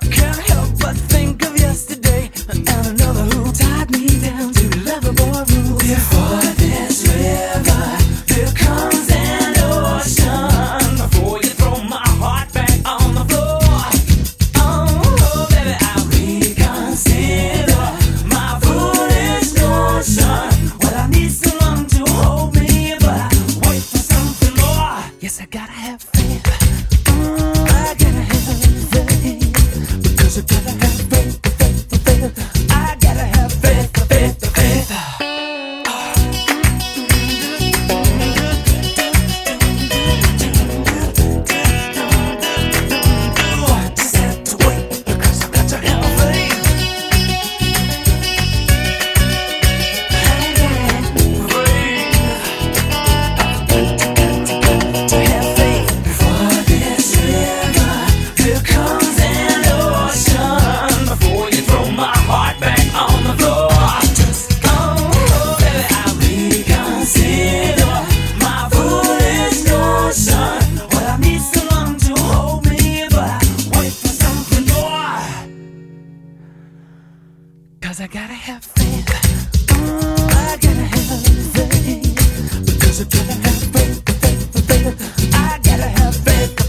Can't help but think of yesterday and another who tied me down to lovable rules. Before this river, there comes an ocean. Before you throw my heart back on the floor, oh baby, I'll reconsider my foolish notion. Well, I need someone to hold me, but I wait for something more. Yes, I gotta have faith. I gotta have faith, because I gotta have faith. I gotta have faith. Just have to wait, because I got to have faith. To have faith. Before this river, there comes an ocean. Before you throw my heart back on the floor, just oh baby, I'll reconsider my foolish notion. Well, I need someone to hold me, but I wait for something more. 'Cause I gotta have faith. I gotta have faith. Because I gotta have faith. I gotta have faith.